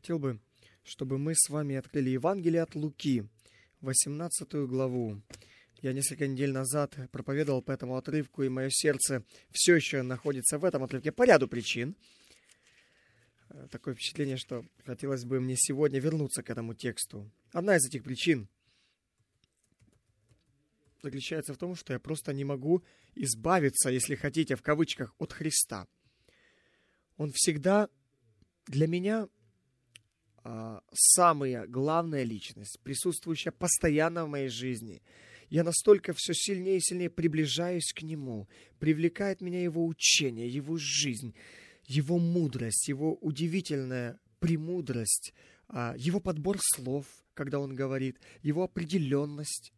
Хотел бы, чтобы мы с вами открыли Евангелие от Луки, 18 главу. Я несколько недель назад проповедовал по этому отрывку, и мое сердце все еще находится в этом отрывке по ряду причин. Такое впечатление, что хотелось бы мне сегодня вернуться к этому тексту. Одна из этих причин заключается в том, что я просто не могу избавиться, если хотите, в кавычках, от Христа. Он всегда для меня самая главная личность, присутствующая постоянно в моей жизни. Я настолько все сильнее и сильнее приближаюсь к Нему. Привлекает меня Его учение, Его жизнь, Его мудрость, Его удивительная премудрость, Его подбор слов, когда Он говорит, Его определенность.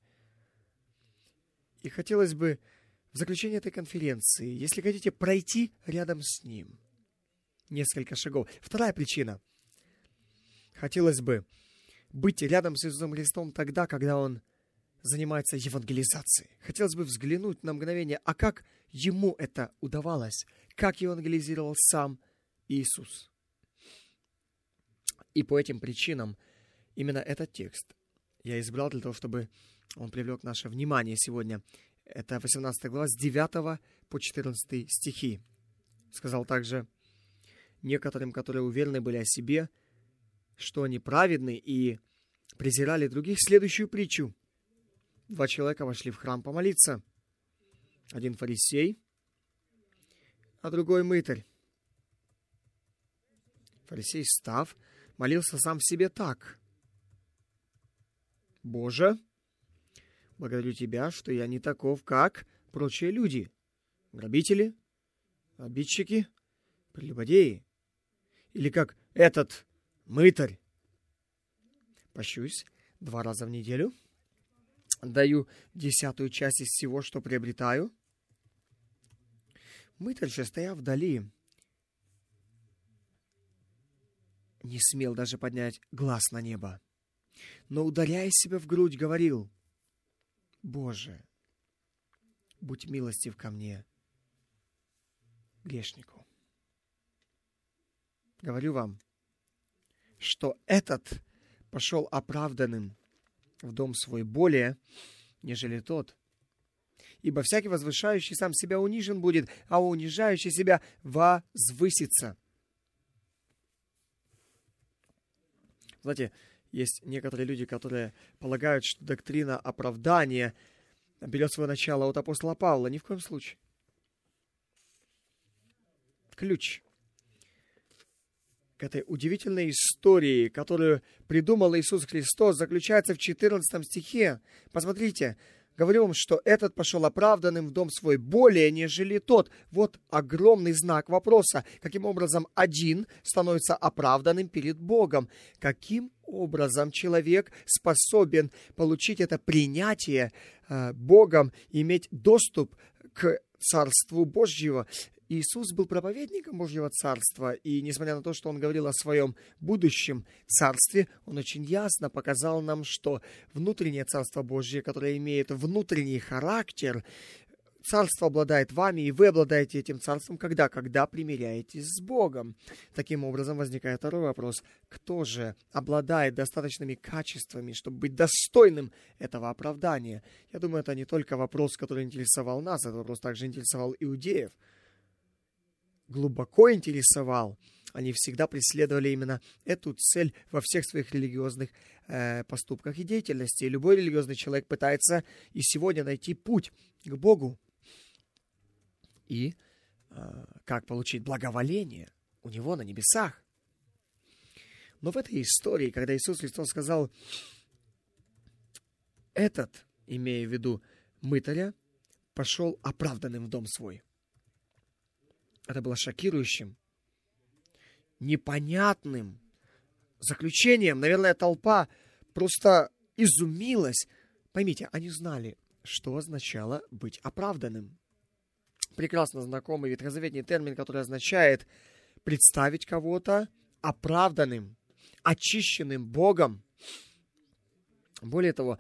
И хотелось бы в заключение этой конференции, если хотите, пройти рядом с Ним несколько шагов. Вторая причина. Хотелось бы быть рядом с Иисусом Христом тогда, когда Он занимается евангелизацией. Хотелось бы взглянуть на мгновение, а как Ему это удавалось, как евангелизировал сам Иисус. И по этим причинам именно этот текст я избрал для того, чтобы он привлек наше внимание сегодня. Это 18 глава с 9 по 14 стихи. Сказал также некоторым, которые уверены были о себе, что они праведны и презирали других, следующую притчу. 2 человека вошли в храм помолиться. Один фарисей, а другой мытарь. Фарисей, став, молился сам в себе так: «Боже, благодарю Тебя, что я не таков, как прочие люди, грабители, обидчики, прелюбодеи, или как этот мытарь. Пощусь 2 раза в неделю, даю 10-ю часть из всего, что приобретаю». Мытарь же, стоя вдали, не смел даже поднять глаз на небо, но, ударяя себя в грудь, говорил: «Боже, будь милостив ко мне, грешнику». Говорю вам, что этот пошел оправданным в дом свой более, нежели тот. Ибо всякий возвышающий сам себя унижен будет, а унижающий себя возвысится. Знаете, есть некоторые люди, которые полагают, что доктрина оправдания берет свое начало от апостола Павла. Ни в коем случае. Ключ к этой удивительной истории, которую придумал Иисус Христос, заключается в 14 стихе. Посмотрите, говорю вам, что этот пошел оправданным в дом свой более, нежели тот. Вот огромный знак вопроса. Каким образом один становится оправданным перед Богом? Каким образом человек способен получить это принятие Богом, иметь доступ к Царству Божьего? Иисус был проповедником Божьего Царства, и несмотря на то, что Он говорил о своем будущем Царстве, Он очень ясно показал нам, что внутреннее Царство Божье, которое имеет внутренний характер, Царство обладает вами, и вы обладаете этим Царством, когда примиряетесь с Богом. Таким образом, возникает второй вопрос. Кто же обладает достаточными качествами, чтобы быть достойным этого оправдания? Я думаю, это не только вопрос, который интересовал нас, этот вопрос также интересовал иудеев. Глубоко интересовал. Они всегда преследовали именно эту цель во всех своих религиозных поступках и деятельности. И любой религиозный человек пытается и сегодня найти путь к Богу. И как получить благоволение у Него на небесах. Но в этой истории, когда Иисус Христос сказал: «Этот, имея в виду мытаря, пошел оправданным в дом свой», это было шокирующим, непонятным заключением. Наверное, толпа просто изумилась. Поймите, они знали, что означало быть оправданным. Прекрасно знакомый ветхозаветный термин, который означает представить кого-то оправданным, очищенным Богом. Более того,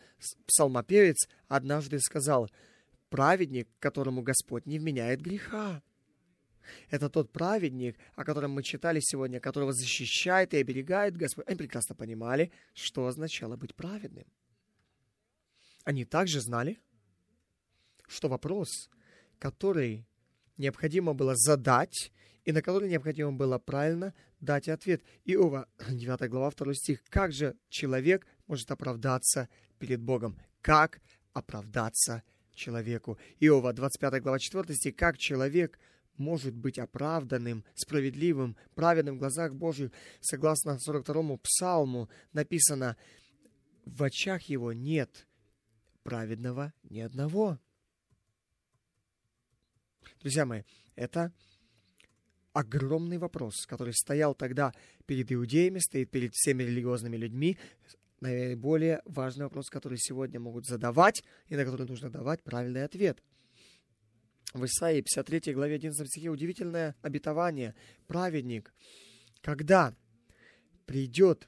Это тот праведник, о котором мы читали сегодня, которого защищает и оберегает Господь. Они прекрасно понимали, что означало быть праведным. Они также знали, что вопрос, который необходимо было задать, и на который необходимо было правильно дать ответ. Иова, 9 глава, 2 стих. Как же человек может оправдаться перед Богом? Как оправдаться человеку? Иова, 25 глава, 4 стих. Как человек может быть оправданным, справедливым, праведным в глазах Божьих? Согласно 42-му псалму написано: в очах его нет праведного ни одного. Друзья мои, это огромный вопрос, который стоял тогда перед иудеями, стоит перед всеми религиозными людьми. Наиболее важный вопрос, который сегодня могут задавать, и на который нужно давать правильный ответ. В Исаии 53 главе 11 стихе удивительное обетование. Праведник, когда придет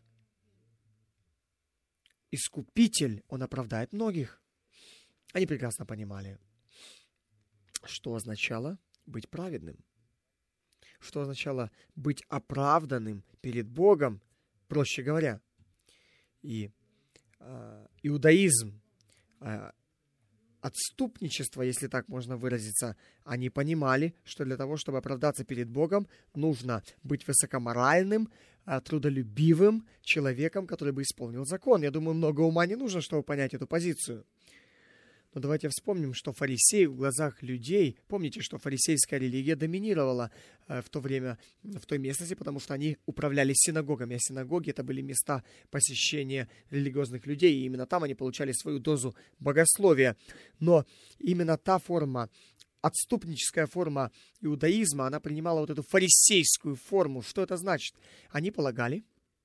Искупитель, он оправдает многих. Они прекрасно понимали, что означало быть праведным. Что означало быть оправданным перед Богом, проще говоря. И иудаизм, отступничество, если так можно выразиться, они понимали, что для того, чтобы оправдаться перед Богом, нужно быть высокоморальным, трудолюбивым человеком, который бы исполнил закон. Я думаю, много ума не нужно, чтобы понять эту позицию. Но давайте вспомним, что фарисеи в глазах людей, помните, что фарисейская религия доминировала в то время в той местности, потому что они управляли синагогами, а синагоги — это были места посещения религиозных людей, и именно там они получали свою дозу богословия. Но именно та форма, отступническая форма иудаизма, она принимала вот эту фарисейскую форму. Что это значит? Они полагали,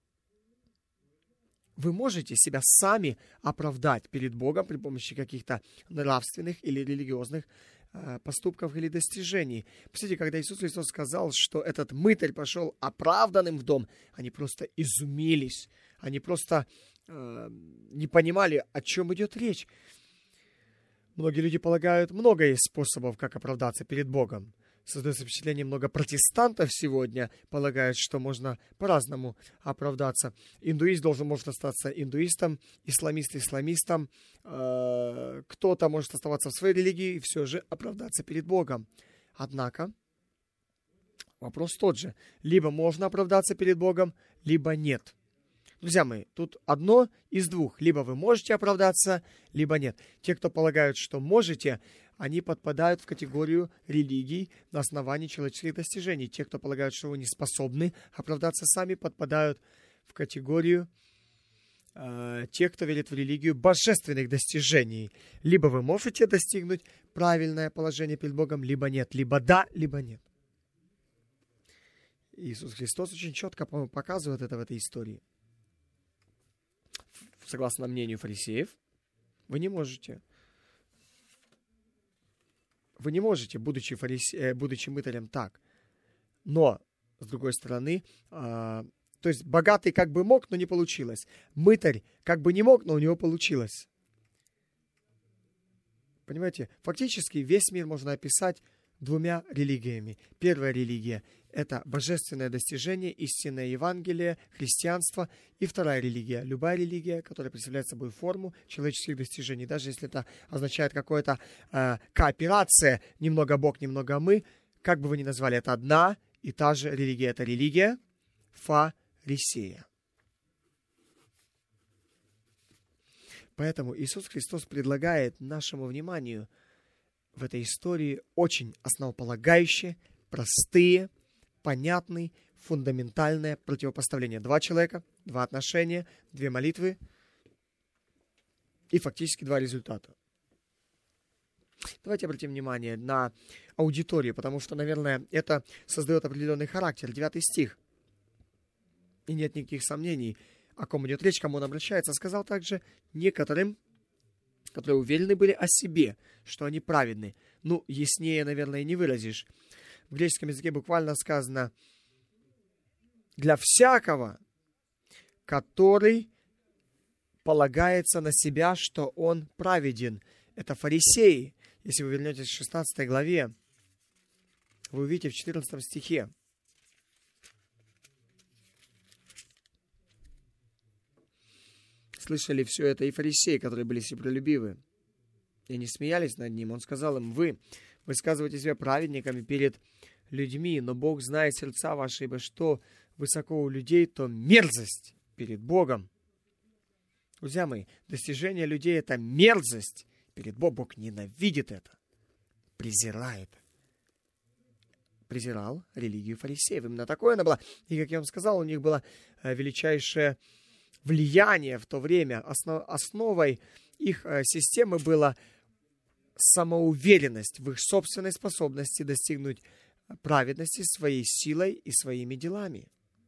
вы можете себя сами оправдать перед Богом при помощи каких-то нравственных или религиозных поступков или достижений. Посмотрите, когда Иисус Христос сказал, что этот мытарь пошел оправданным в дом, они просто изумились. Они просто не понимали, о чем идет речь. Многие люди полагают, много есть способов, как оправдаться перед Богом. Создается впечатление, много протестантов сегодня полагают, что можно по-разному оправдаться. Индуист может остаться индуистом, исламист исламистом, кто-то может оставаться в своей религии и все же оправдаться перед Богом. Однако вопрос тот же. Либо можно оправдаться перед Богом, либо нет. Друзья мои, тут одно из двух. Либо вы можете оправдаться, либо нет. Те, кто полагают, что можете, они подпадают в категорию религий на основании человеческих достижений. Те, кто полагают, что вы не способны оправдаться сами, подпадают в категорию тех, кто верит в религию божественных достижений. Либо вы можете достигнуть правильное положение перед Богом, либо нет. Либо да, либо нет. Иисус Христос очень четко, по-моему, показывает это в этой истории. Согласно мнению фарисеев, вы не можете. Вы не можете, будучи мытарем, так. Но, с другой стороны, то есть богатый как бы мог, но не получилось. Мытарь как бы не мог, но у него получилось. Понимаете, фактически весь мир можно описать двумя религиями. Первая религия — это божественное достижение, истинное Евангелие, христианство. И вторая религия — любая религия, которая представляет собой форму человеческих достижений. Даже если это означает какая-то кооперация, немного Бог, немного мы, как бы вы ни назвали, это одна и та же религия. Это религия фарисея. Поэтому Иисус Христос предлагает нашему вниманию в этой истории очень основополагающие, простые, понятные, фундаментальное противопоставление. Два человека, два отношения, две молитвы и фактически два результата. Давайте обратим внимание на аудиторию, потому что, наверное, это создает определенный характер. 9 стих. И нет никаких сомнений, о ком идет речь, кому он обращается. Сказал также некоторым, которые уверены были о себе, что они праведны. Ну, яснее, наверное, не выразишь. В греческом языке буквально сказано «для всякого, который полагается на себя, что он праведен». Это фарисеи. Если вы вернетесь к 16 главе Вы увидите в 14 стихе. Слышали все это и фарисеи, которые были себролюбивы, и не смеялись над ним. Он сказал им: вы высказываете себя праведниками перед людьми, но Бог знает сердца ваши, ибо что высоко у людей, то мерзость перед Богом. Друзья мои, достижение людей — это мерзость перед Богом. Бог ненавидит это, презирает. Презирал религию фарисеев. Именно такое она была. И, как я вам сказал, у них было величайшее влияние в то время. Основой их системы была самоуверенность в их собственной способности достигнуть праведности своей силой и своими делами.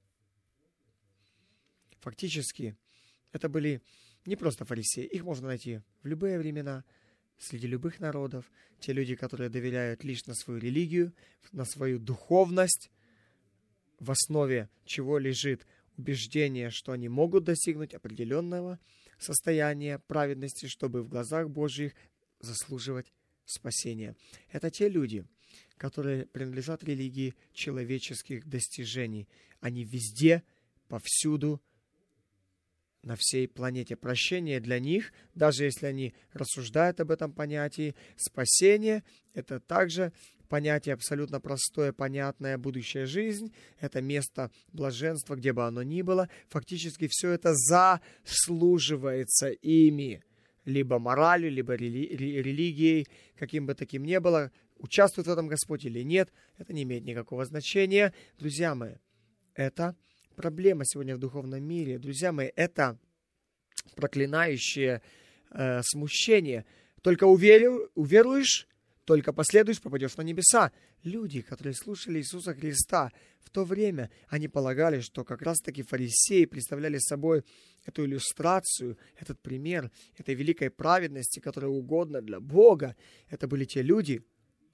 Фактически, это были не просто фарисеи. Их можно найти в любые времена, среди любых народов. Те люди, которые доверяют лишь на свою религию, на свою духовность, в основе чего лежит убеждение, что они могут достигнуть определенного состояния праведности, чтобы в глазах Божьих заслуживать спасения. Это те люди, которые принадлежат религии человеческих достижений. Они везде, повсюду, на всей планете. Прощение для них, даже если они рассуждают об этом понятии, спасение — это также понятие абсолютно простое, понятное, будущая жизнь — это место блаженства, где бы оно ни было. Фактически все это заслуживается ими, либо моралью, либо религией, каким бы таким ни было. Участвует в этом Господь или нет, это не имеет никакого значения. Друзья мои, это проблема сегодня в духовном мире. Друзья мои, это проклинающее смущение. Только уверуешь, только последуешь, попадешь на небеса. Люди, которые слушали Иисуса Христа в то время, они полагали, что как раз-таки фарисеи представляли собой эту иллюстрацию, этот пример этой великой праведности, которая угодна для Бога. Это были те люди,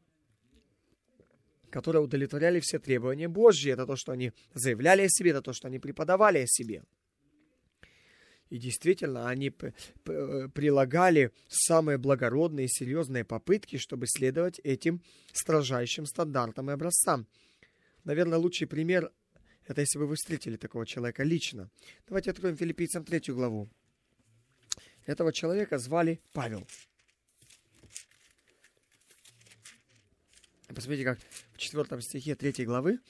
которые удовлетворяли все требования Божьи. Это то, что они заявляли о себе, это то, что они преподавали о себе. И действительно, они прилагали самые благородные и серьезные попытки, чтобы следовать этим строжайшим стандартам и образцам. Наверное, лучший пример — это если бы вы встретили такого человека лично. Давайте откроем Филиппийцам 3 главу. Этого человека звали Павел. Посмотрите, как в 4 стихе 3 главы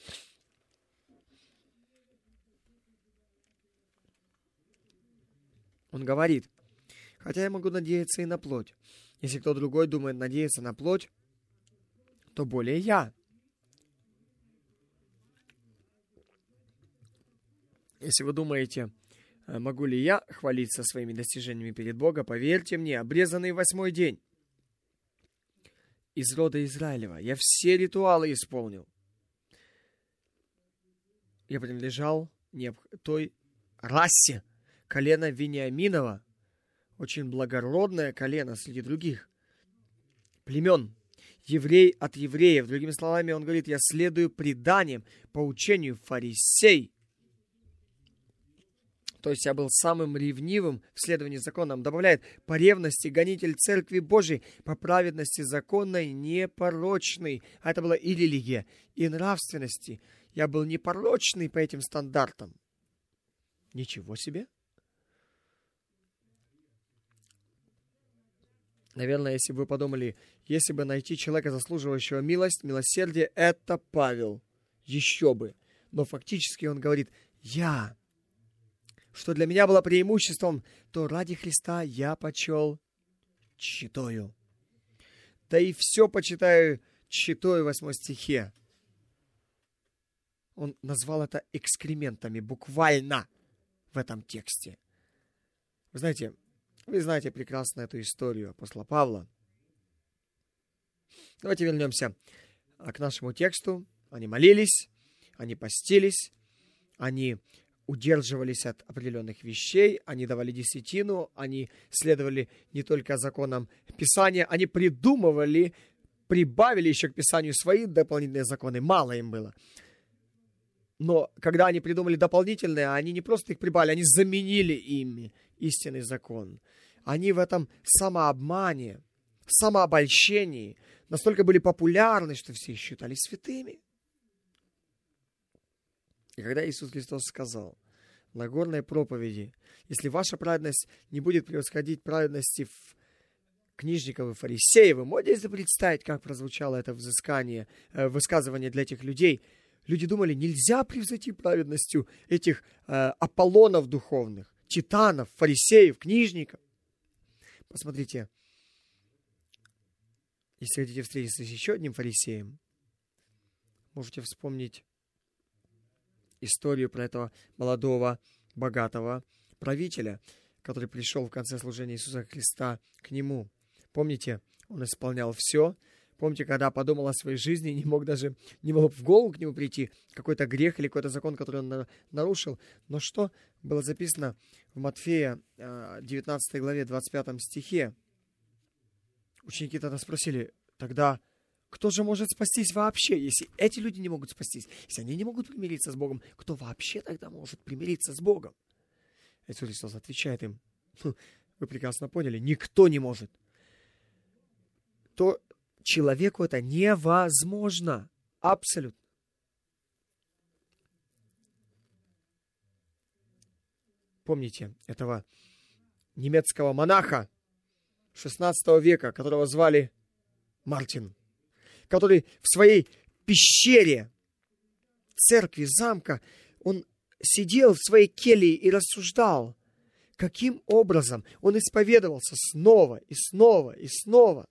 он говорит: «Хотя я могу надеяться и на плоть. Если кто другой думает надеяться на плоть, то более я. Если вы думаете, могу ли я хвалиться своими достижениями перед Богом, поверьте мне, обрезанный 8-й день из рода Израилева, я все ритуалы исполнил. Я принадлежал той расе, колено Вениаминова, очень благородное колено среди других племен, еврей от евреев». Другими словами, он говорит: я следую преданиям, поучению фарисей. То есть я был самым ревнивым в следовании законам. Добавляет: по ревности гонитель церкви Божией, по праведности законной непорочный. А это была и религия, и нравственности. Я был непорочный по этим стандартам. Ничего себе! Наверное, если бы вы подумали, если бы найти человека, заслуживающего милосердия, это Павел. Еще бы. Но фактически он говорит: что для меня было преимуществом, то ради Христа я почел тщетою. Да и все почитаю тщетою в 8 стихе. Он назвал это экскрементами, буквально в этом тексте. Вы знаете прекрасно эту историю апостола Павла. Давайте вернемся к нашему тексту. Они молились, они постились, они удерживались от определенных вещей, они давали десятину, они следовали не только законам Писания, они придумывали, прибавили еще к Писанию свои дополнительные законы. Мало им было. Но когда они придумали дополнительные, они не просто их прибавили, они заменили ими истинный закон. Они в этом самообмане, самообольщении настолько были популярны, что все их считали святыми. И когда Иисус Христос сказал в Нагорной проповеди, если ваша праведность не будет превосходить праведности книжников и фарисеев, вы можете представить, как прозвучало это высказывание для этих людей? Люди думали, нельзя превзойти праведностью этих Аполлонов духовных, титанов, фарисеев, книжников. Посмотрите, если хотите встретиться с еще одним фарисеем, можете вспомнить историю про этого молодого, богатого правителя, который пришел в конце служения Иисуса Христа к нему. Помните, он исполнял все. Помните, когда подумал о своей жизни, не мог в голову к нему прийти какой-то грех или какой-то закон, который он нарушил. Но что было записано в Матфея 19 главе 25 стихе? Ученики тогда спросили, тогда кто же может спастись вообще, если эти люди не могут спастись? Если они не могут примириться с Богом, кто вообще тогда может примириться с Богом? Иисус Христос отвечает им, вы прекрасно поняли, никто не может. То человеку это невозможно. Абсолютно. Помните этого немецкого монаха 16 века, которого звали Мартин, который в своей пещере, церкви, замка, он сидел в своей келье и рассуждал, каким образом он исповедовался снова и снова и снова,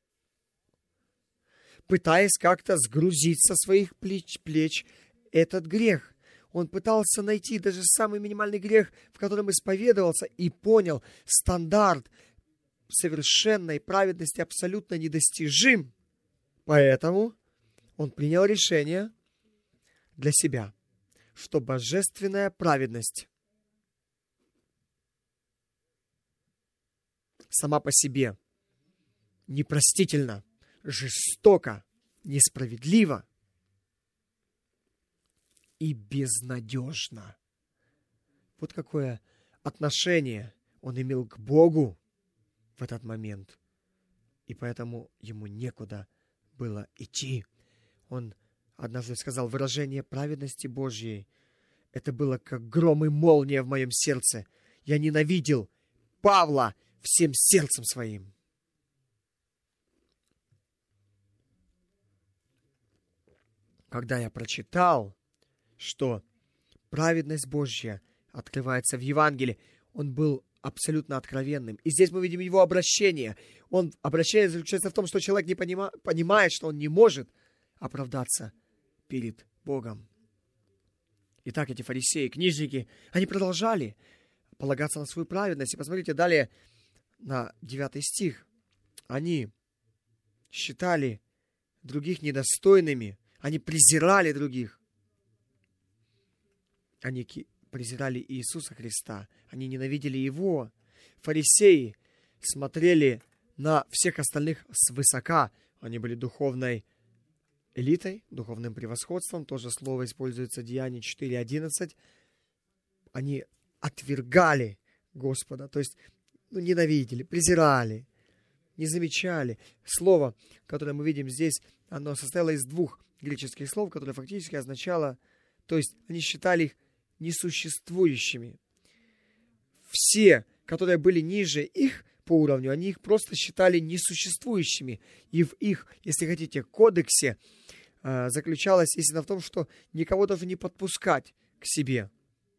пытаясь как-то сгрузить со своих плеч этот грех. Он пытался найти даже самый минимальный грех, в котором исповедовался, и понял, стандарт совершенной праведности абсолютно недостижим. Поэтому он принял решение для себя, что божественная праведность сама по себе непростительна, жестоко, несправедливо и безнадежно. Вот какое отношение он имел к Богу в этот момент. И поэтому ему некуда было идти. Он однажды сказал, выражение праведности Божьей, это было как гром и молния в моем сердце. Я ненавидел Павла всем сердцем своим. Когда я прочитал, что праведность Божья открывается в Евангелии, он был абсолютно откровенным. И здесь мы видим его обращение. Обращение заключается в том, что человек не понимает, что он не может оправдаться перед Богом. Итак, эти фарисеи, книжники, они продолжали полагаться на свою праведность. И посмотрите далее на 9 стих. Они считали других недостойными, они презирали других. Они презирали Иисуса Христа. Они ненавидели Его. Фарисеи смотрели на всех остальных свысока. Они были духовной элитой, духовным превосходством. То же слово используется в Деянии 4:11. Они отвергали Господа. То есть ненавидели, презирали, не замечали. Слово, которое мы видим здесь, оно состояло из 2 греческих слов, которые фактически означало, то есть они считали их несуществующими. Все, которые были ниже их по уровню, они их просто считали несуществующими. И в их, если хотите, кодексе заключалась истина в том, что никого даже не подпускать к себе.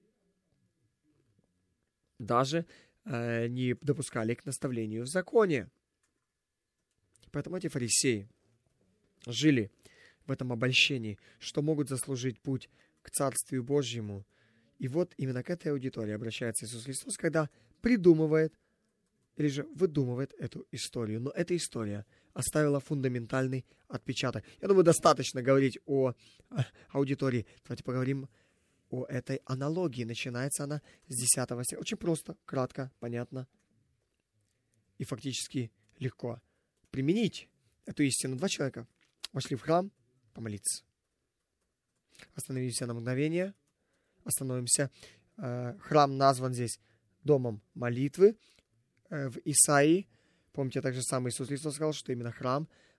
Даже не допускали к наставлению в законе. Поэтому эти фарисеи жили в этом обольщении, что могут заслужить путь к Царствию Божьему. И вот именно к этой аудитории обращается Иисус Христос, когда придумывает или же выдумывает эту историю. Но эта история оставила фундаментальный отпечаток. Я думаю, достаточно говорить о аудитории. Давайте поговорим о этой аналогии. Начинается она с 10 стиха. Очень просто, кратко, понятно и фактически легко применить эту истину. 2 человека вошли в храм помолиться. Остановимся на мгновение. Остановимся. Храм назван здесь домом молитвы. В Исаии, помните, также сам Иисус Христос сказал, что именно храм,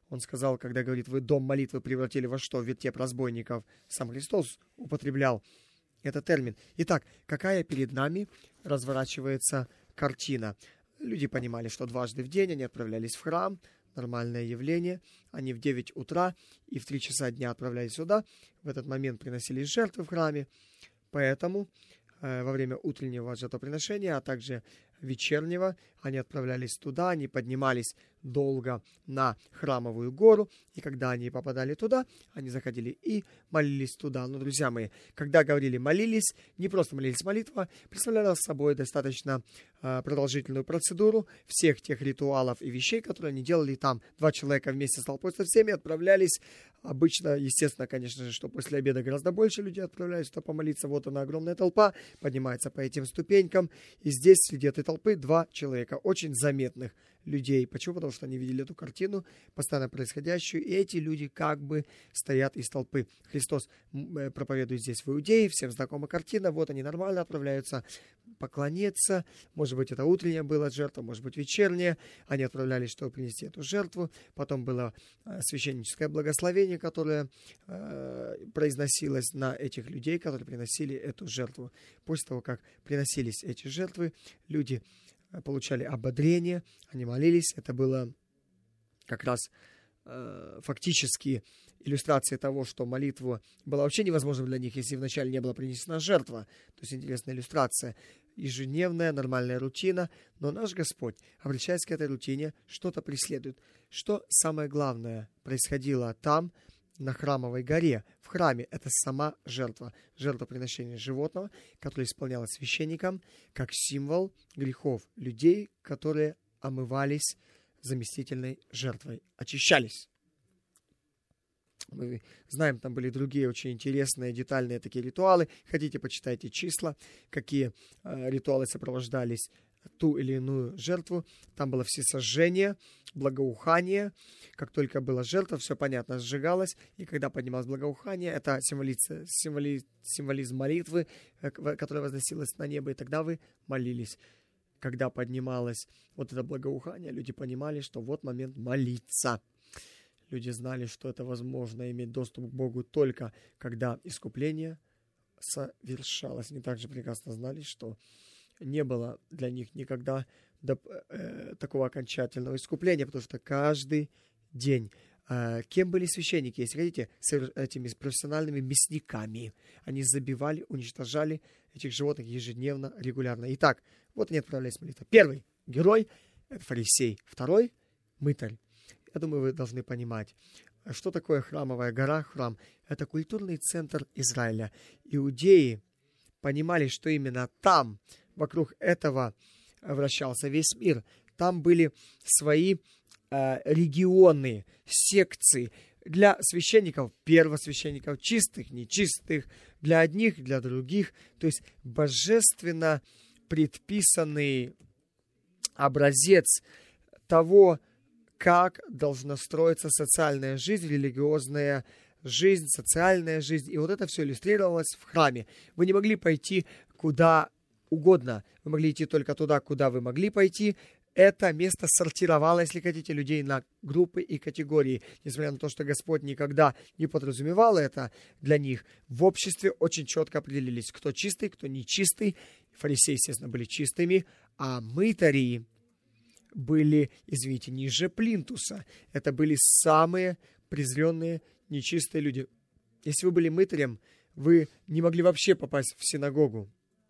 Он сказал, когда говорит, вы дом молитвы превратили во что? В вертеп разбойников. Сам Христос употреблял этот термин. Итак, какая перед нами разворачивается картина? Люди понимали, что дважды в день они отправлялись в храм, нормальное явление. Они в 9 утра и в 3 часа дня отправлялись сюда. В этот момент приносились жертвы в храме. Поэтому во время утреннего жертвоприношения, а также вечернего, они отправлялись туда, они поднимались долго на храмовую гору, и когда они попадали туда, они заходили и молились туда. Но, друзья мои, когда говорили молились, не просто молились молитва, представляла собой достаточно продолжительную процедуру всех тех ритуалов и вещей, которые они делали там. 2 человека вместе с толпой со всеми отправлялись. Обычно, естественно, конечно же, что после обеда гораздо больше людей отправлялись, чтобы помолиться. Вот она, огромная толпа, поднимается по этим ступенькам, и здесь среди этой толпы 2 человека, очень заметных людей. Почему? Потому что они видели эту картину, постоянно происходящую, и эти люди как бы стоят из толпы. Христос проповедует здесь в Иудее, всем знакома картина, вот они нормально отправляются поклониться, может быть, это утренняя была жертва, может быть, вечерняя, они отправлялись, чтобы принести эту жертву, потом было священническое благословение, которое произносилось на этих людей, которые приносили эту жертву. После того, как приносились эти жертвы, люди получали ободрение, они молились. Это было как раз фактически иллюстрацией того, что молитва была вообще невозможна для них, если вначале не была принесена жертва. То есть интересная иллюстрация. Ежедневная, нормальная рутина, но наш Господь, обращаясь к этой рутине, что-то преследует. Что самое главное происходило там, на Храмовой горе, в храме, это сама жертва. Жертвоприношение животного, которое исполнялось священником, как символ грехов людей, которые омывались заместительной жертвой, очищались. Мы знаем, там были другие очень интересные, детальные такие ритуалы. Хотите, почитайте числа, какие ритуалы сопровождались ту или иную жертву. Там было всесожжение, благоухание. Как только была жертва, все понятно, сжигалось. И когда поднималось благоухание, это символизм молитвы, которая возносилась на небо. И тогда вы молились. Когда поднималось вот это благоухание, люди понимали, что вот момент молиться. Люди знали, что это возможно иметь доступ к Богу только когда искупление совершалось. Они также прекрасно знали, что не было для них никогда такого окончательного искупления, потому что каждый день. Кем были священники, если хотите, с этими профессиональными мясниками? Они забивали, уничтожали этих животных ежедневно, регулярно. Итак, вот они отправлялись в молитву. Первый герой — это фарисей. Второй — мытарь. Я думаю, вы должны понимать, что такое Храмовая гора. Храм — это культурный центр Израиля. Иудеи понимали, что именно там, вокруг этого вращался весь мир. Там были свои регионы, секции для священников, первосвященников, чистых, нечистых, для одних, для других. То есть божественно предписанный образец того, как должна строиться социальная жизнь, религиозная жизнь, социальная жизнь. И вот это все иллюстрировалось в храме. Вы не могли пойти куда угодно. Вы могли идти только туда, куда вы могли пойти. Это место сортировало, если хотите, людей на группы и категории. Несмотря на то, что Господь никогда не подразумевал это для них, в обществе очень четко определились, кто чистый, кто нечистый. Фарисеи, естественно, были чистыми, а мытари были, извините, ниже плинтуса. Это были самые презренные, нечистые люди. Если вы были мытарем, вы не могли вообще попасть в синагогу.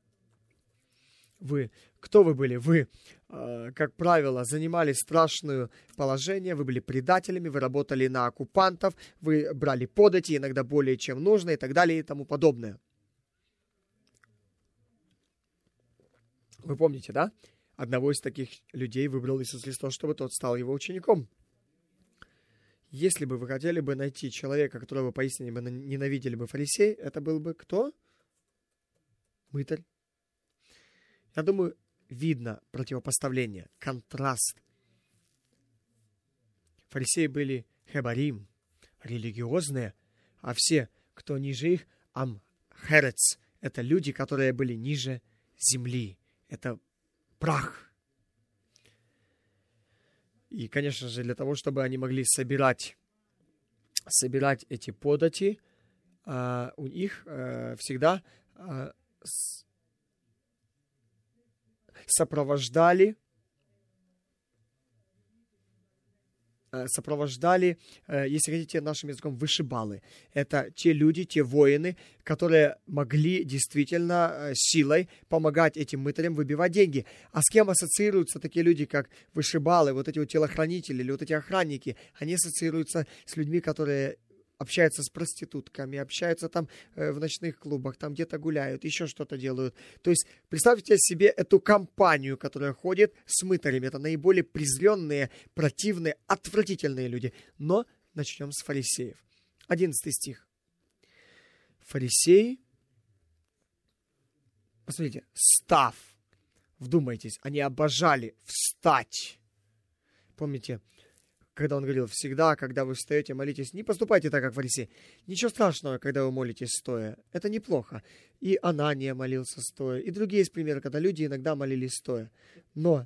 Кто вы были? Вы, как правило, занимали страшное положение, вы были предателями, вы работали на оккупантов, вы брали подати, иногда более чем нужно и так далее и тому подобное. Вы помните, да? Одного из таких людей выбрал Иисус Христос, чтобы тот стал его учеником. Если бы вы хотели бы найти человека, которого поистине бы ненавидели бы фарисеи, это был бы кто? Мытарь. Я думаю, видно противопоставление, контраст. Фарисеи были хебарим, религиозные, а все, кто ниже их, амхерец, это люди, которые были ниже земли. Это прах. И, конечно же, для того, чтобы они могли собирать эти подати, у них всегда сопровождали, если хотите, нашим языком, вышибалы. Это те люди, те воины, которые могли действительно силой помогать этим мытарям выбивать деньги. А с кем ассоциируются такие люди, как вышибалы, вот эти вот телохранители или вот эти охранники? Они ассоциируются с людьми, которые общаются с проститутками, общаются там в ночных клубах, там где-то гуляют, еще что-то делают. То есть представьте себе эту компанию, которая ходит с мытарями. Это наиболее презренные, противные, отвратительные люди. Но начнем с фарисеев. 11 стих. Фарисеи, посмотрите, став, вдумайтесь, они обожали встать. Помните, когда он говорил, всегда, когда вы встаете, молитесь, не поступайте так, как фарисеи. Ничего страшного, когда вы молитесь стоя. Это неплохо. И Анания молился стоя. И другие есть примеры, когда люди иногда молились стоя. Но,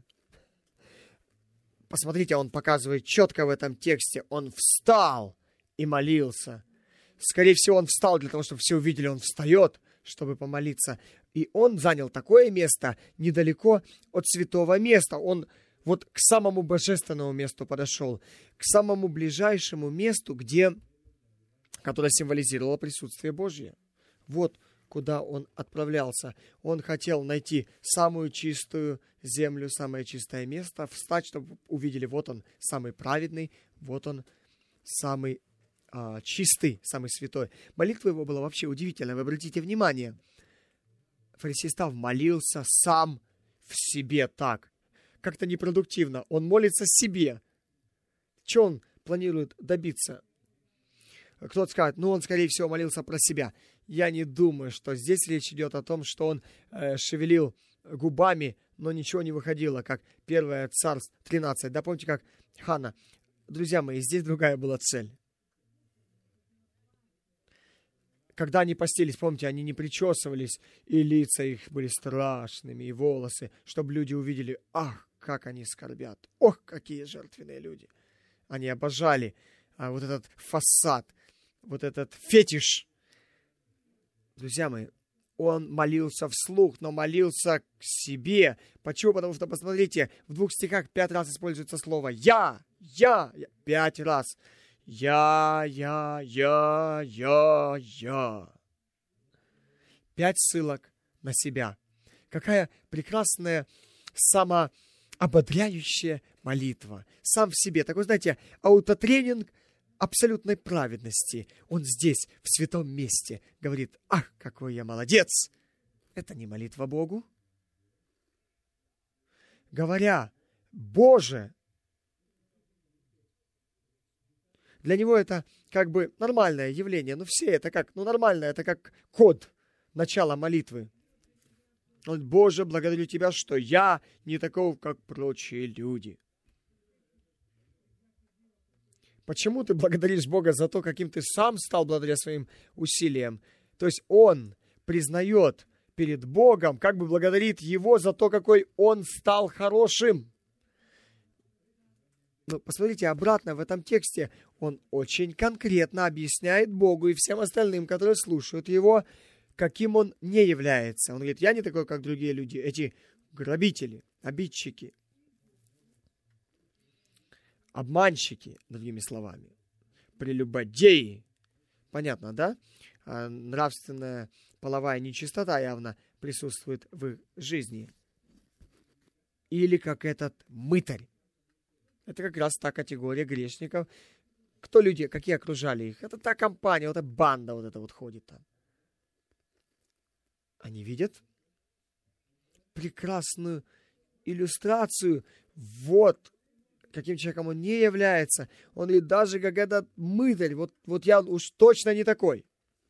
посмотрите, он показывает четко в этом тексте. Он встал и молился. Скорее всего, он встал для того, чтобы все увидели. Он встает, чтобы помолиться. И он занял такое место недалеко от святого места. Он вот к самому божественному месту подошел, к самому ближайшему месту, которое символизировало присутствие Божье. Вот куда он отправлялся. Он хотел найти самую чистую землю, самое чистое место, встать, чтобы увидели, вот он самый праведный, вот он самый чистый, самый святой. Молитва его была вообще удивительная. Вы обратите внимание, фарисей став молился сам в себе так. Как-то непродуктивно. Он молится себе. Что он планирует добиться? Кто-то скажет, он, скорее всего, молился про себя. Я не думаю, что здесь речь идет о том, что он шевелил губами, но ничего не выходило, как 1 Царств 13. Да, помните, как Ханна? Друзья мои, здесь другая была цель. Когда они постились, помните, они не причесывались, и лица их были страшными, и волосы, чтобы люди увидели, ах, как они скорбят, ох, какие жертвенные люди. Они обожали вот этот фасад, вот этот фетиш. Друзья мои, он молился вслух, но молился к себе. Почему? Потому что, посмотрите, в 2 стихах 5 раз используется слово «я», 5 раз. Я. 5 ссылок на себя. Какая прекрасная самоободряющая молитва. Сам в себе. Такой, знаете, аутотренинг абсолютной праведности. Он здесь, в святом месте, говорит, ах, какой я молодец. Это не молитва Богу. Говоря, Боже, для него это как бы нормальное явление. Все это как, нормально, это как код начала молитвы. Он, Боже, благодарю Тебя, что я не таков, как прочие люди. Почему ты благодаришь Бога за то, каким ты сам стал благодаря своим усилиям? То есть он признает перед Богом, как бы благодарит Его за то, какой он стал хорошим. Но посмотрите, обратно в этом тексте он очень конкретно объясняет Богу и всем остальным, которые слушают его, каким он не является. Он говорит, я не такой, как другие люди, эти грабители, обидчики, обманщики, другими словами, прелюбодеи. Понятно, да? Нравственная половая нечистота явно присутствует в их жизни. Или как этот мытарь. Это как раз та категория грешников. Кто люди, какие окружали их? Это та компания, вот эта банда вот эта вот ходит там. Они видят прекрасную иллюстрацию. Вот каким человеком он не является. Он говорит, даже как этот мытарь, вот я уж точно не такой.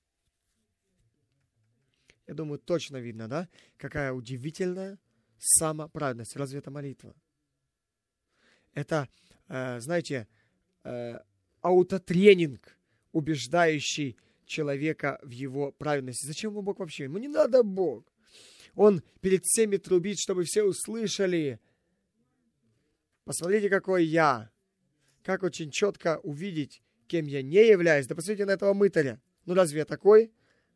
Я думаю, точно видно, да? Какая удивительная самоправедность. Разве это молитва? Это, знаете, аутотренинг, убеждающий человека в его праведности. Зачем ему Бог вообще? Ему не надо Бог. Он перед всеми трубит, чтобы все услышали. Посмотрите, какой я. Как очень четко увидеть, кем я не являюсь. Да посмотрите на этого мытаря. Ну разве я такой?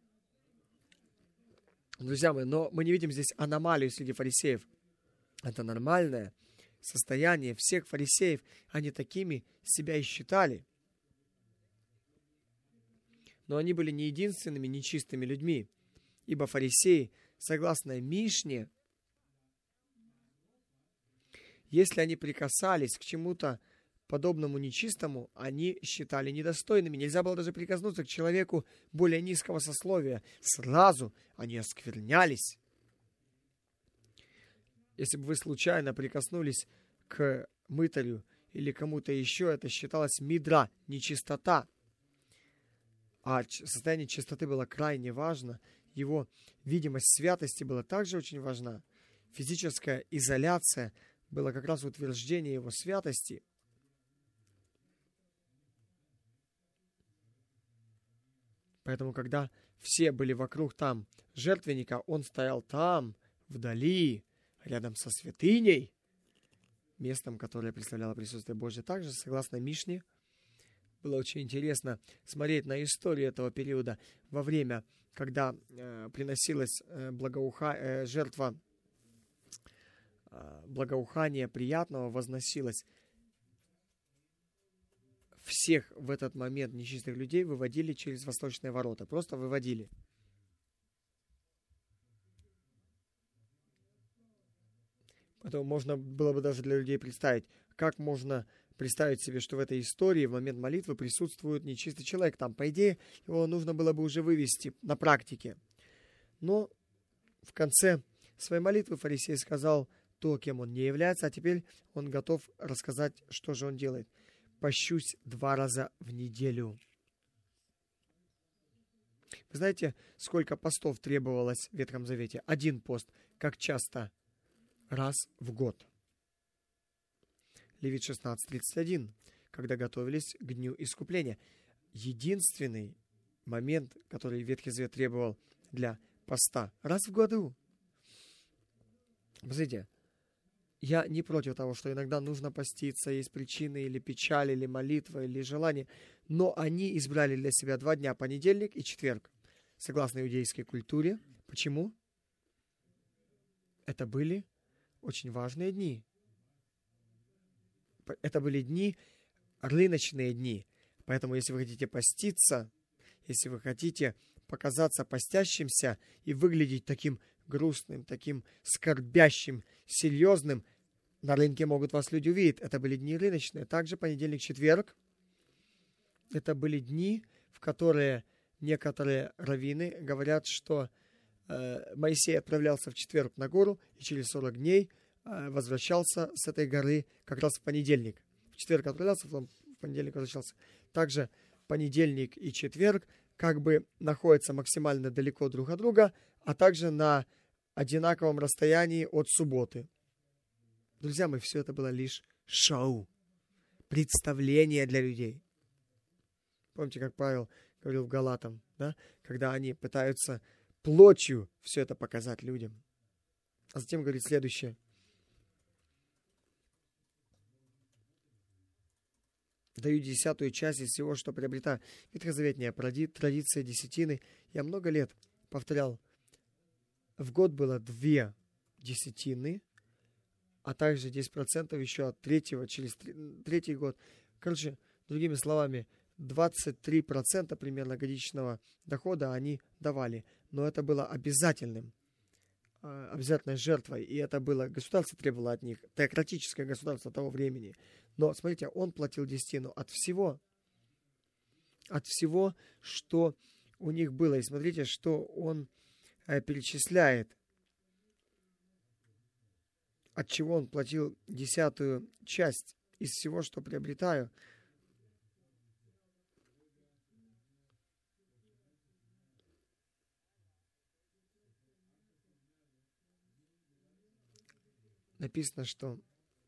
Друзья мои, но мы не видим здесь аномалию среди фарисеев. Это нормальное состояние всех фарисеев. Они такими себя и считали. Но они были не единственными нечистыми людьми. Ибо фарисеи, согласно Мишне, если они прикасались к чему-то подобному нечистому, они считали недостойными. Нельзя было даже прикоснуться к человеку более низкого сословия. Сразу они осквернялись. Если бы вы случайно прикоснулись к мытарю или кому-то еще, это считалось мидра, нечистота. А состояние чистоты было крайне важно. Его видимость святости была также очень важна. Физическая изоляция была как раз утверждение его святости. Поэтому, когда все были вокруг там жертвенника, он стоял там, вдали, рядом со святыней, местом, которое представляло присутствие Божье. Также, согласно Мишне, было очень интересно смотреть на историю этого периода во время, когда приносилась жертва благоухания приятного, возносилась. Всех в этот момент нечистых людей выводили через восточные ворота. Просто выводили. Поэтому можно было бы даже для людей представить, как можно представить себе, что в этой истории в момент молитвы присутствует нечистый человек. Там, по идее, его нужно было бы уже вывести на практике. Но в конце своей молитвы фарисей сказал то, кем он не является, а теперь он готов рассказать, что же он делает. «Пощусь 2 раза в неделю». Вы знаете, сколько постов требовалось в Ветхом Завете? 1 пост. Как часто? Раз в год. Левит 16:31, когда готовились к дню искупления. Единственный момент, который Ветхий Завет требовал для поста. Раз в году. Посмотрите, я не против того, что иногда нужно поститься, есть причины или печаль, или молитва, или желание, но они избрали для себя 2 дня, понедельник и четверг, согласно иудейской культуре. Почему? Это были очень важные дни. Это были дни, рыночные дни. Поэтому, если вы хотите поститься, если вы хотите показаться постящимся и выглядеть таким грустным, таким скорбящим, серьезным, на рынке могут вас люди увидеть. Это были дни рыночные. Также понедельник, четверг. Это были дни, в которые некоторые раввины говорят, что Моисей отправлялся в четверг на гору и через 40 дней возвращался с этой горы как раз в понедельник. В четверг отправлялся, потом в понедельник возвращался. Также понедельник и четверг как бы находятся максимально далеко друг от друга, а также на одинаковом расстоянии от субботы. Друзья мои, все это было лишь шоу, представление для людей. Помните, как Павел говорил в Галатам, да? Когда они пытаются плотью все это показать людям. А затем говорит следующее. Даю 10-ю часть из всего, что приобретаю. Ветхозаветная традиция десятины. Я много лет повторял. В год было 2 десятины, а также 10% еще от 3-го через 3-й год. Короче, другими словами, 23% примерно годичного дохода они давали. Но это было обязательной жертвой. И это было, государство требовало от них, теократическое государство того времени. Но, смотрите, он платил десятину от всего, что у них было. И смотрите, что он перечисляет, от чего он платил 10-ю часть из всего, что приобретаю. Написано, что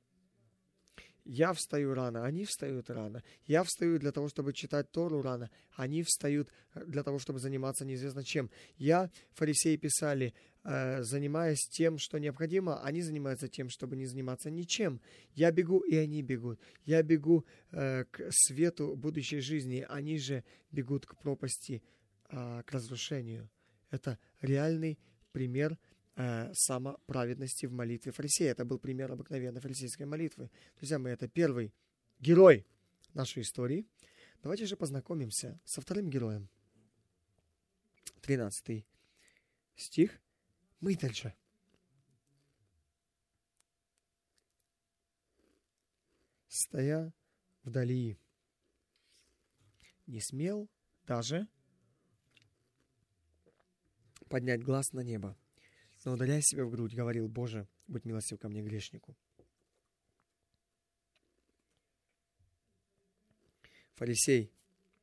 я встаю рано, они встают рано. Я встаю для того, чтобы читать Тору рано. Они встают для того, чтобы заниматься неизвестно чем. Фарисеи писали, занимаясь тем, что необходимо, они занимаются тем, чтобы не заниматься ничем. Я бегу, и они бегут. Я бегу к свету будущей жизни, они же бегут к пропасти, к разрушению. Это реальный пример самоправедности в молитве фарисея. Это был пример обыкновенной фарисейской молитвы. Друзья мои, это первый герой нашей истории. Давайте же познакомимся со вторым героем. 13 стих. Мытарь же. Стоя вдали, не смел даже поднять глаз на небо, но, ударяя себя в грудь, говорил: «Боже, будь милостив ко мне, грешнику». Фарисей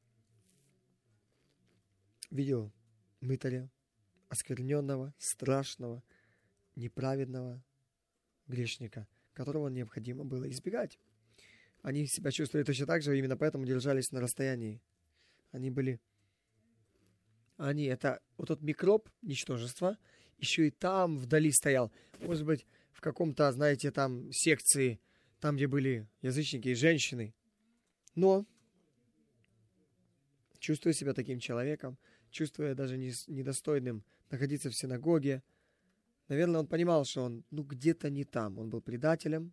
видел мытаря, оскверненного, страшного, неправедного грешника, которого необходимо было избегать. Они себя чувствовали точно так же, именно поэтому держались на расстоянии. Это вот тот микроб, ничтожество, еще и там вдали стоял. Может быть, в каком-то, знаете, там секции, там, где были язычники и женщины. Но, чувствуя себя таким человеком, чувствуя даже недостойным находиться в синагоге, наверное, он понимал, что он где-то не там. Он был предателем,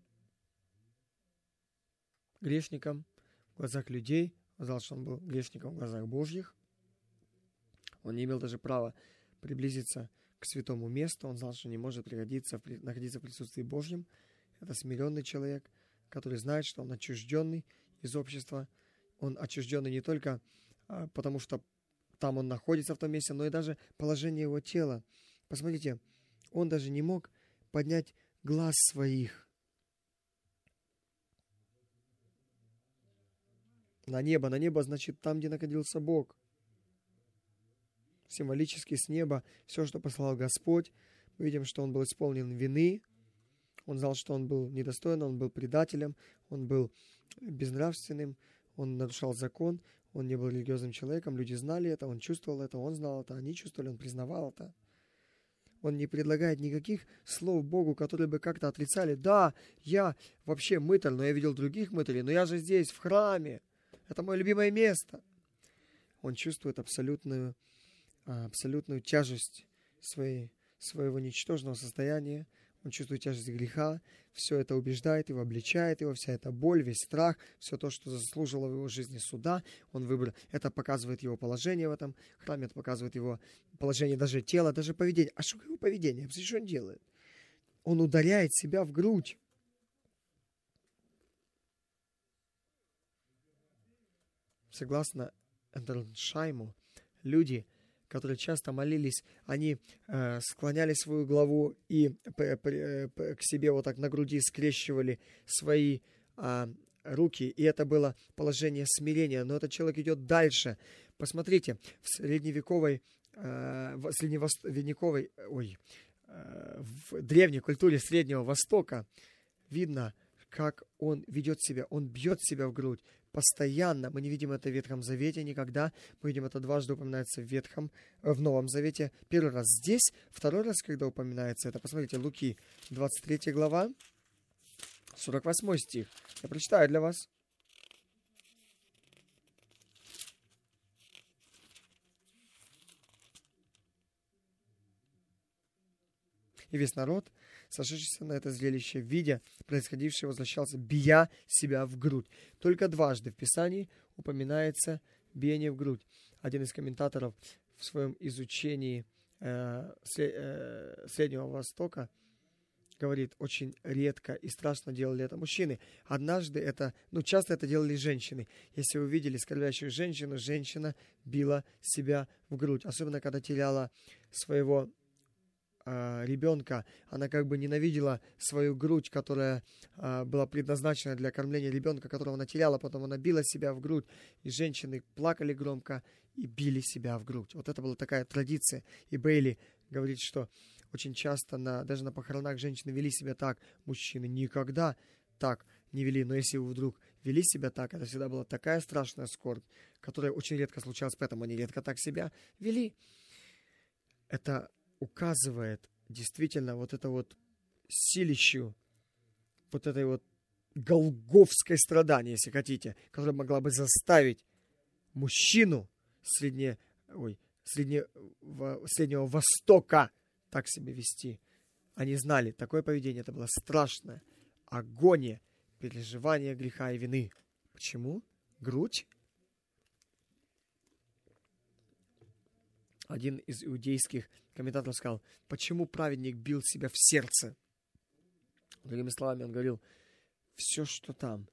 грешником в глазах людей. Он знал, что он был грешником в глазах Божьих. Он не имел даже права приблизиться к святому месту. Он знал, что не может находиться в присутствии Божьем. Это смиренный человек, который знает, что он отчужденный из общества. Он отчужденный не только потому, что там он находится в том месте, но и даже положение его тела. Посмотрите, он даже не мог поднять глаз своих на небо. На небо, значит, там, где находился Бог. Символически с неба все, что послал Господь. Мы видим, что он был исполнен вины. Он знал, что он был недостоин, он был предателем, он был безнравственным, он нарушал закон, он не был религиозным человеком. Люди знали это, он чувствовал это, он знал это, они чувствовали, он признавал это. Он не предлагает никаких слов Богу, которые бы как-то отрицали. Да, я вообще мытарь, но я видел других мытарей, но я же здесь, в храме. Это мое любимое место. Он чувствует абсолютную тяжесть своего ничтожного состояния. Он чувствует тяжесть греха. Все это убеждает его, обличает его. Вся эта боль, весь страх, все то, что заслужило в его жизни суда, он выбрал. Это показывает его положение в этом храме, это показывает его положение даже тела, даже поведение. А что его поведение? Что он делает? Он ударяет себя в грудь. Согласно Эндершайму, люди, которые часто молились, они склоняли свою голову и к себе вот так на груди скрещивали свои руки, и это было положение смирения. Но этот человек идет дальше. Посмотрите, в древней культуре Среднего Востока видно, как он ведет себя. Он бьет себя в грудь постоянно. Мы не видим это в Ветхом Завете никогда. Мы видим это дважды упоминается в Новом Завете. Первый раз здесь, второй раз, когда упоминается это. Посмотрите, Луки, 23 глава, 48 стих. Я прочитаю для вас. И весь народ, сошедшийся на это зрелище, видя происходившее, возвращался, бия себя в грудь. Только дважды в Писании упоминается биение в грудь. Один из комментаторов в своем изучении Среднего Востока говорит, очень редко и страшно делали это мужчины. Однажды часто это делали женщины. Если вы видели скорбящую женщину, женщина била себя в грудь. Особенно, когда теряла своего ребенка, она как бы ненавидела свою грудь, которая была предназначена для кормления ребенка, которого она теряла, потом она била себя в грудь, и женщины плакали громко и били себя в грудь. Вот это была такая традиция. И Бейли говорит, что очень часто даже на похоронах женщины вели себя так, мужчины никогда так не вели, но если вы вдруг вели себя так, это всегда была такая страшная скорбь, которая очень редко случалась, поэтому они редко так себя вели. Это указывает действительно вот это вот силищу, вот этой вот голгофской страдания, если хотите, которая могла бы заставить мужчину Среднего Востока так себя вести. Они знали, такое поведение это было страшное. Агония, переживание греха и вины. Почему? Грудь. Один из иудейских комментаторов сказал, почему праведник бил себя в сердце? Другими словами, он говорил, все, что там.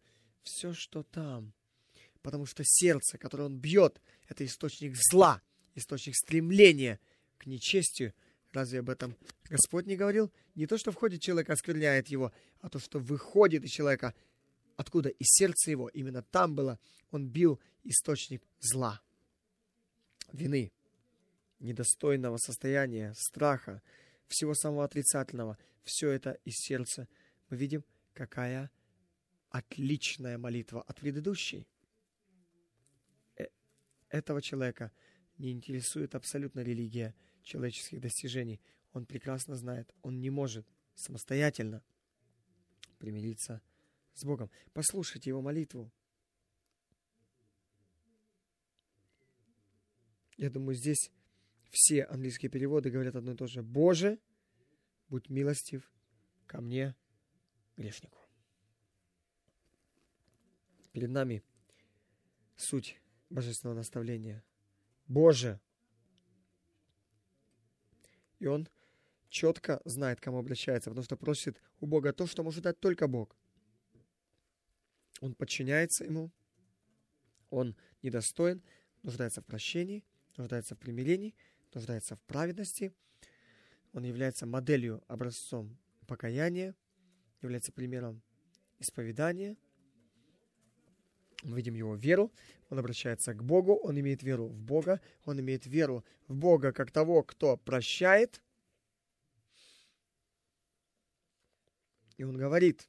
Потому что сердце, которое он бьет, это источник зла, источник стремления к нечестию. Разве об этом Господь не говорил? Не то, что входит человек, оскверняет его, а то, что выходит из человека. Откуда? Из сердца его. Именно там было. Он бил источник зла, вины, недостойного состояния, страха, всего самого отрицательного. Все это из сердца. Мы видим, какая отличная молитва от предыдущей. Этого человека не интересует абсолютно религия человеческих достижений. Он прекрасно знает, он не может самостоятельно примириться с Богом. Послушайте его молитву. Я думаю, здесь все английские переводы говорят одно и то же. Боже, будь милостив ко мне, грешнику. Перед нами суть божественного наставления. Боже! И он четко знает, к кому обращается, потому что просит у Бога то, что может дать только Бог. Он подчиняется ему, он недостоин, нуждается в прощении, нуждается в примирении, нуждается в праведности. Он является моделью, образцом покаяния, является примером исповедания. Мы видим его веру, он обращается к Богу, он имеет веру в Бога, он имеет веру в Бога как того, кто прощает. И он говорит,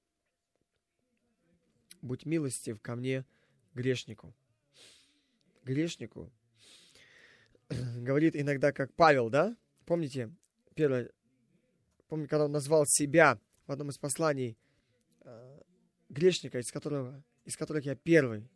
будь милостив ко мне, грешнику. Грешнику. Говорит иногда, как Павел, да? Помните, когда он назвал себя в одном из посланий грешника, из которых я первый.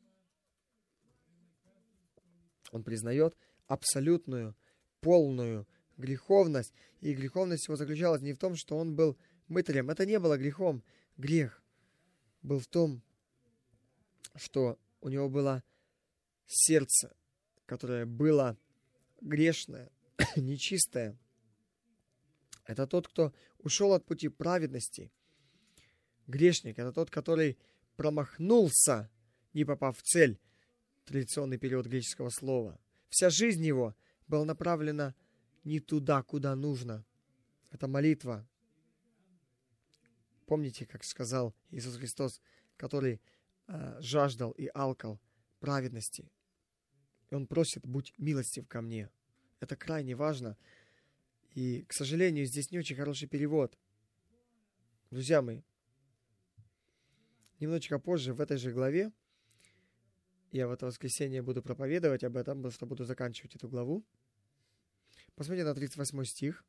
Он признает абсолютную, полную греховность. И греховность его заключалась не в том, что он был мытарем. Это не было грехом. Грех был в том, что у него было сердце, которое было грешное, нечистое. Это тот, кто ушел от пути праведности. Грешник — это тот, который промахнулся, не попав в цель. Традиционный перевод греческого слова. Вся жизнь его была направлена не туда, куда нужно. Это молитва. Помните, как сказал Иисус Христос, который жаждал и алкал праведности. И он просит, будь милостив ко мне. Это крайне важно. И, к сожалению, здесь не очень хороший перевод. Друзья мои, немножечко позже, в этой же главе, я в это воскресенье буду проповедовать об этом, потому что буду заканчивать эту главу. Посмотрите на 38 стих.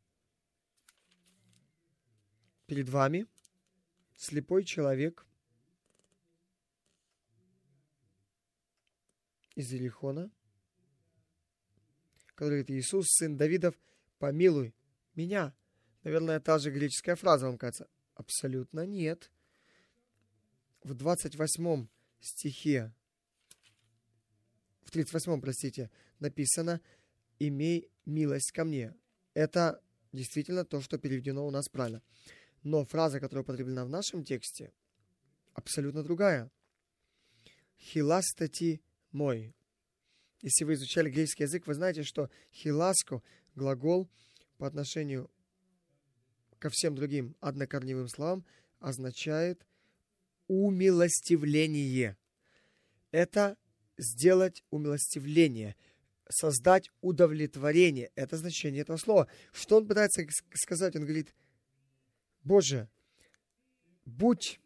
Перед вами слепой человек из Иерихона, который говорит: Иисус, сын Давидов, помилуй меня. Наверное, та же греческая фраза, вам кажется. Абсолютно нет. В 28 стихе, в 38, простите, написано: «Имей милость ко мне». Это действительно то, что переведено у нас правильно. Но фраза, которая употреблена в нашем тексте, абсолютно другая. «Хиластати мой». Если вы изучали греческий язык, вы знаете, что «хиласко» — глагол по отношению ко всем другим однокорневым словам означает умилостивление. Это сделать умилостивление, создать удовлетворение. Это значение этого слова. Что он пытается сказать? Он говорит: Боже, будь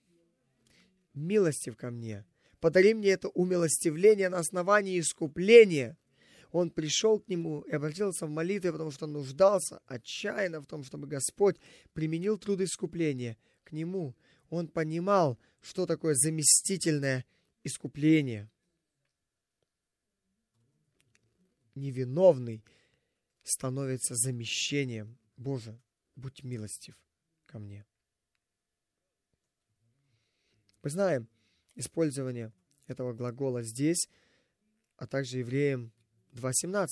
милостив ко мне. Подари мне это умилостивление на основании искупления. Он пришел к нему и обратился в молитве, потому что он нуждался отчаянно в том, чтобы Господь применил труд искупления к нему. Он понимал, что такое заместительное искупление. Невиновный становится замещением. Боже, будь милостив ко мне. Мы знаем использование этого глагола здесь, а также Евреям 2:17.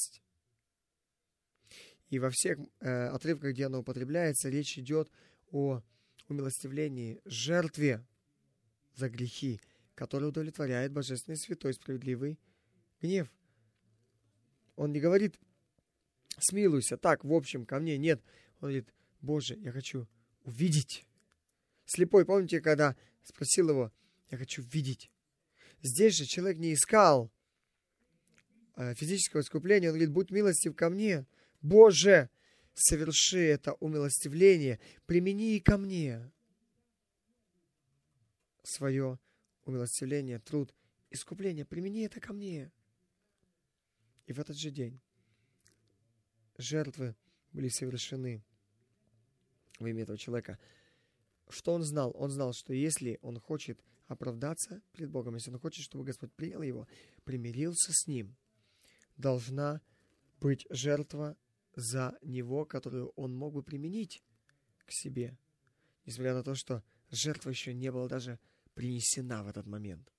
И во всех отрывках, где оно употребляется, речь идет о умилостивлении, жертве за грехи, которая удовлетворяет божественный, святой, справедливый гнев. Он не говорит: смилуйся, так, в общем, ко мне. Нет. Он говорит: Боже, я хочу увидеть. Слепой, помните, когда спросил его: я хочу видеть. Здесь же человек не искал физического искупления. Он говорит: будь милостив ко мне. Боже, соверши это умилостивление, примени и ко мне свое умилостивление, труд, искупление, примени это ко мне. И в этот же день жертвы были совершены во имя этого человека. Что он знал? Он знал, что если он хочет оправдаться перед Богом, если он хочет, чтобы Господь принял его, примирился с ним, должна быть жертва за него, которую он мог бы применить к себе, несмотря на то, что жертва еще не была даже принесена в этот момент.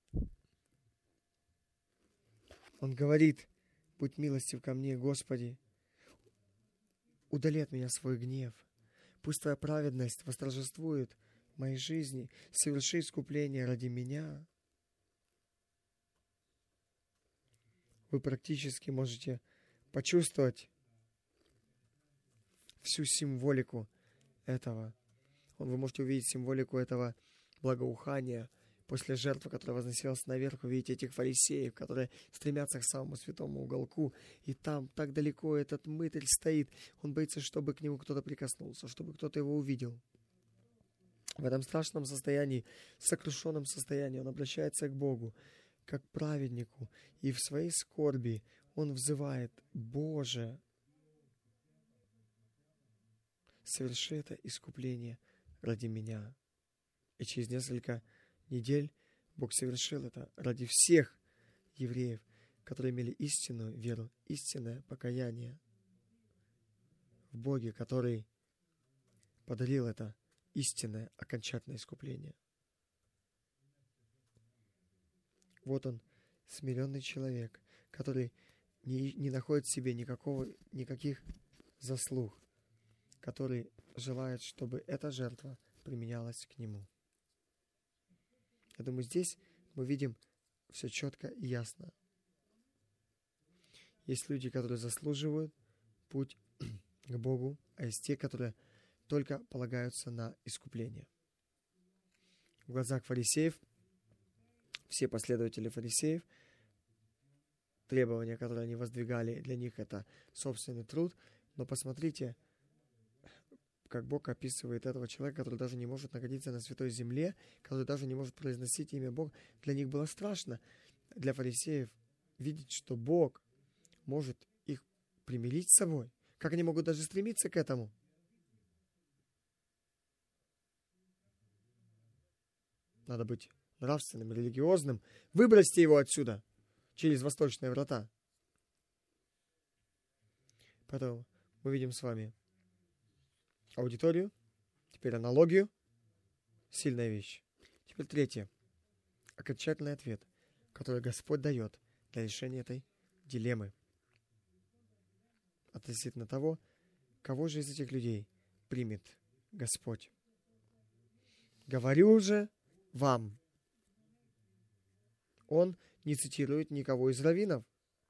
Он говорит: будь милостив ко мне, Господи, удали от меня свой гнев, пусть Твоя праведность восторжествует в моей жизни, соверши искупление ради меня. Вы практически можете почувствовать всю символику этого. Вы можете увидеть символику этого благоухания после жертвы, которая возносилась наверх. Вы видите этих фарисеев, которые стремятся к самому святому уголку. И там так далеко этот мытарь стоит. Он боится, чтобы к нему кто-то прикоснулся, чтобы кто-то его увидел. В этом страшном состоянии, сокрушенном состоянии, он обращается к Богу, как к праведнику. И в своей скорби он взывает: Боже, соверши это искупление ради меня. И через несколько недель Бог совершил это ради всех евреев, которые имели истинную веру, истинное покаяние в Боге, который подарил это истинное окончательное искупление. Вот он, смиренный человек, который не находит в себе никаких заслуг, который желает, чтобы эта жертва применялась к нему. Я думаю, здесь мы видим все четко и ясно. Есть люди, которые заслуживают путь к Богу, а есть те, которые только полагаются на искупление. В глазах фарисеев, все последователи фарисеев, требования, которые они воздвигали, для них это собственный труд. Но посмотрите, как Бог описывает этого человека, который даже не может находиться на святой земле, который даже не может произносить имя Бога. Для них было страшно, для фарисеев, видеть, что Бог может их примирить с собой. Как они могут даже стремиться к этому? Надо быть нравственным, религиозным. Выбросьте его отсюда, через восточные врата. Поэтому мы видим с вами аудиторию, теперь аналогию. Сильная вещь. Теперь третье. Окончательный ответ, который Господь дает для решения этой дилеммы относительно того, кого же из этих людей примет Господь. Говорю же вам. Он не цитирует никого из раввинов.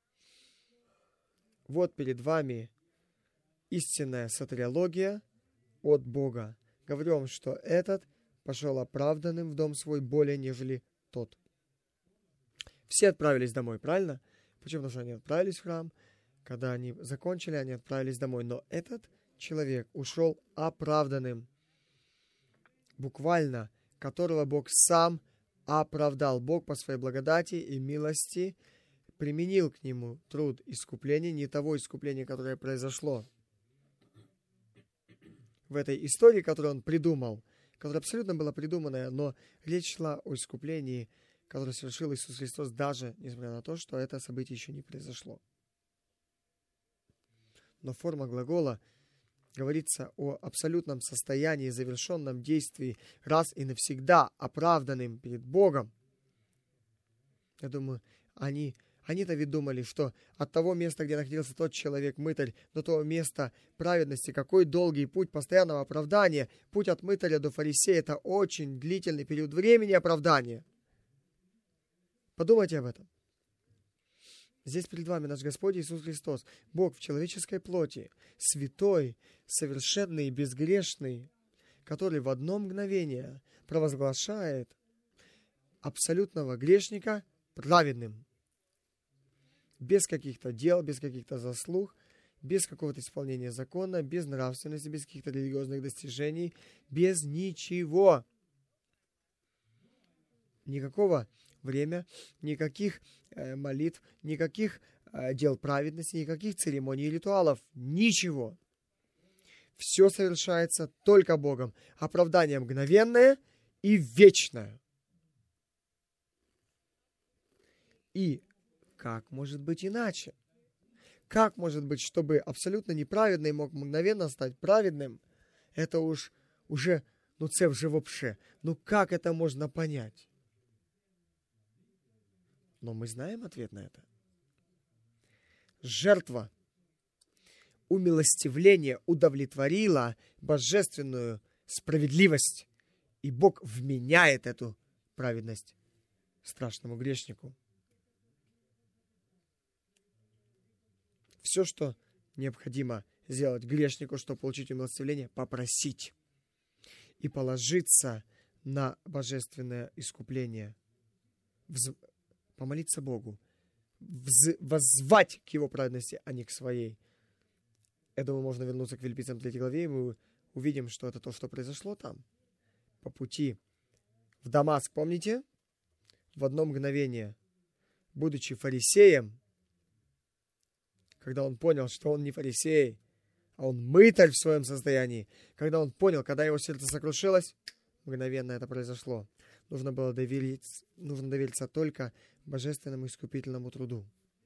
Вот перед вами истинная сотриология от Бога. Говорю вам, что этот пошел оправданным в дом свой более, нежели тот. Все отправились домой, правильно? Почему? Потому что они отправились в храм. Когда они закончили, они отправились домой. Но этот человек ушел оправданным. Буквально, которого Бог сам оправдал. Бог по своей благодати и милости применил к нему труд искупления, не того искупления, которое произошло в этой истории, которую он придумал, которая абсолютно была придуманная, но речь шла о искуплении, которое совершил Иисус Христос, даже несмотря на то, что это событие еще не произошло. Но форма глагола говорится о абсолютном состоянии, завершенном действии, раз и навсегда оправданным перед Богом. Я думаю, они-то ведь думали, что от того места, где находился тот человек, мытарь, до того места праведности, какой долгий путь постоянного оправдания, путь от мытаря до фарисея, это очень длительный период времени оправдания. Подумайте об этом. Здесь перед вами наш Господь Иисус Христос, Бог в человеческой плоти, святой, совершенный и безгрешный, который в одно мгновение провозглашает абсолютного грешника праведным. Без каких-то дел, без каких-то заслуг, без какого-то исполнения закона, без нравственности, без каких-то религиозных достижений, без ничего. Никакого время, никаких молитв, никаких дел праведности, никаких церемоний и ритуалов. Ничего. Все совершается только Богом. Оправдание мгновенное и вечное. И как может быть иначе? Как может быть, чтобы абсолютно неправедный мог мгновенно стать праведным? Это уже, це вже вообще. Как это можно понять? Но мы знаем ответ на это. Жертва умилостивления удовлетворила божественную справедливость, и Бог вменяет эту праведность страшному грешнику. Все, что необходимо сделать грешнику, чтобы получить умилостивление, попросить и положиться на божественное искупление, помолиться Богу, воззвать к Его праведности, а не к своей. Я думаю, можно вернуться к Филиппийцам 3 главе, и мы увидим, что это то, что произошло там. По пути в Дамаск, помните? В одно мгновение, будучи фарисеем, когда он понял, что он не фарисей, а он мытарь в своем состоянии, когда он понял, когда его сердце сокрушилось, мгновенно это произошло. Нужно довериться только божественному искупительному труду.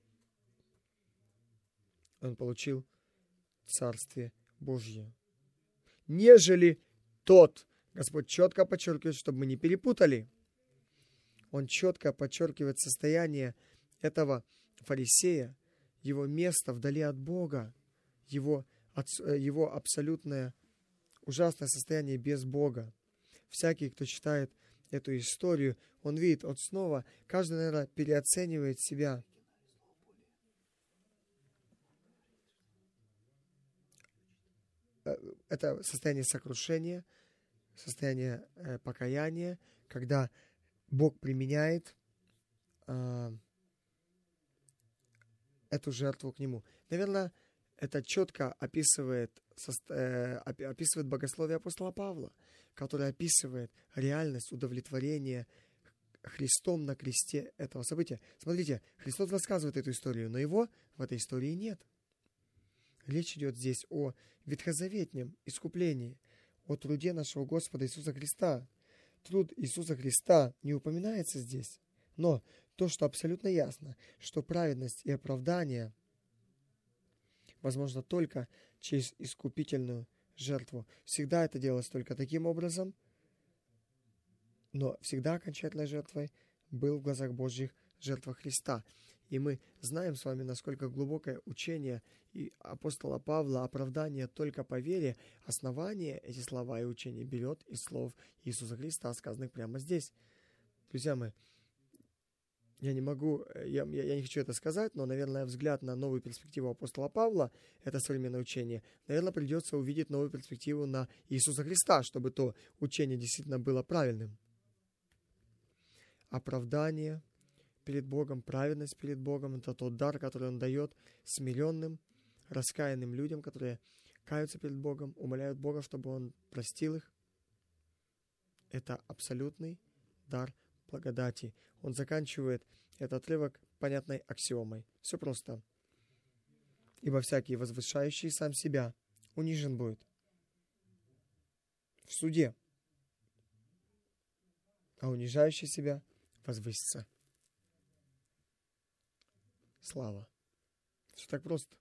Он получил Царствие Божье. Нежели тот, Господь четко подчеркивает, чтобы мы не перепутали. Он четко подчеркивает состояние этого фарисея, его место вдали от Бога, его абсолютное ужасное состояние без Бога. Всякий, кто читает эту историю, он видит, он снова, каждый, наверное, переоценивает себя. Это состояние сокрушения, состояние покаяния, когда Бог применяет эту жертву к нему. Наверное, это четко описывает богословие апостола Павла, который описывает реальность удовлетворения Христом на кресте этого события. Смотрите, Христос рассказывает эту историю, но его в этой истории нет. Речь идет здесь о ветхозаветнем искуплении, о труде нашего Господа Иисуса Христа. Труд Иисуса Христа не упоминается здесь, но то, что абсолютно ясно, что праведность и оправдание возможно только через искупительную жертву. Всегда это делалось только таким образом, но всегда окончательной жертвой был в глазах Божьих жертва Христа. И мы знаем с вами, насколько глубокое учение и апостола Павла, оправдание только по вере, основание эти слова и учения берет из слов Иисуса Христа, сказанных прямо здесь. Друзья мои, я не хочу это сказать, но, наверное, взгляд на новую перспективу апостола Павла, это современное учение, наверное, придется увидеть новую перспективу на Иисуса Христа, чтобы то учение действительно было правильным. Оправдание перед Богом, праведность перед Богом — это тот дар, который Он дает смиренным, раскаянным людям, которые каются перед Богом, умоляют Бога, чтобы Он простил их. Это абсолютный дар благодати. Он заканчивает этот отрывок понятной аксиомой. Все просто. Ибо всякий, возвышающий сам себя, унижен будет в суде, а унижающий себя возвысится. Слава. Все так просто.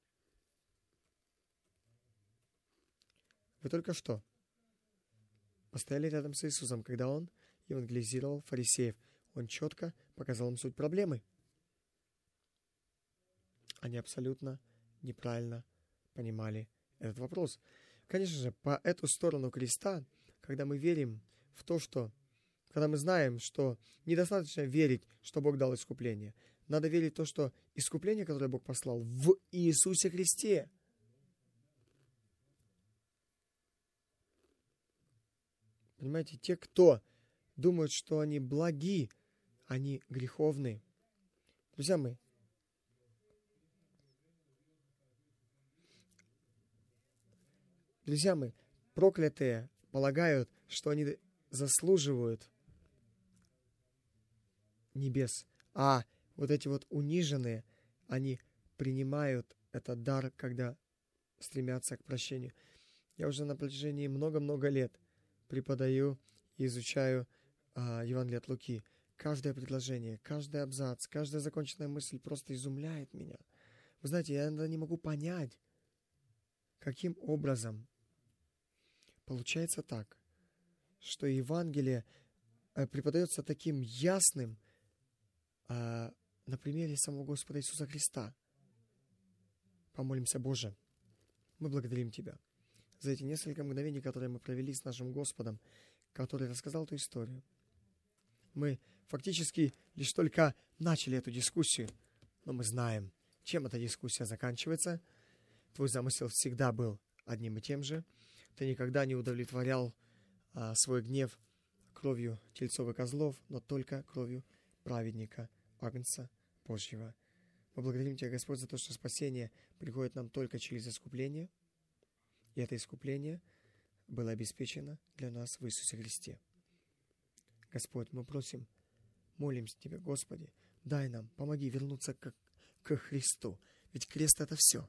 Вы только что постояли рядом с Иисусом, когда Он евангелизировал фарисеев. Он четко показал им суть проблемы. Они абсолютно неправильно понимали этот вопрос. Конечно же, по эту сторону креста, когда мы верим в то, что... Когда мы знаем, что недостаточно верить, что Бог дал искупление. Надо верить в то, что искупление, которое Бог послал в Иисусе Христе. Понимаете, те, кто думают, что они благи, они греховны. Друзья мои, проклятые полагают, что они заслуживают небес, а вот эти вот униженные, они принимают этот дар, когда стремятся к прощению. Я уже на протяжении много-много лет преподаю и изучаю Евангелие от Луки. Каждое предложение, каждый абзац, каждая законченная мысль просто изумляет меня. Вы знаете, я иногда не могу понять, каким образом получается так, что Евангелие преподается таким ясным на примере самого Господа Иисуса Христа. Помолимся, Боже, мы благодарим Тебя за эти несколько мгновений, которые мы провели с нашим Господом, который рассказал эту историю. Мы фактически лишь только начали эту дискуссию, но мы знаем, чем эта дискуссия заканчивается. Твой замысел всегда был одним и тем же. Ты никогда не удовлетворял свой гнев кровью тельцов и козлов, но только кровью праведника, Агнца Божьего. Мы благодарим Тебя, Господь, за то, что спасение приходит нам только через искупление, и это искупление было обеспечено для нас в Иисусе Христе. Господь, мы просим, молимся Тебя, Господи, дай нам, помоги вернуться к Христу, ведь крест — это все.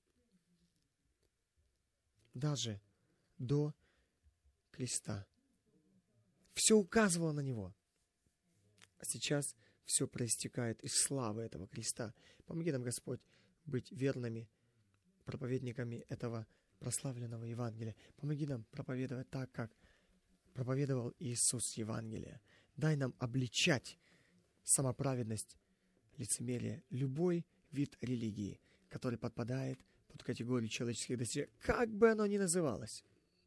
Даже до креста все указывало на Него. А сейчас все проистекает из славы этого креста. Помоги нам, Господь, быть верными проповедниками этого прославленного Евангелия. Помоги нам проповедовать так, как проповедовал Иисус Евангелие. Дай нам обличать самоправедность, лицемерие, любой вид религии, который подпадает под категорию человеческих достижений, как бы оно ни называлось.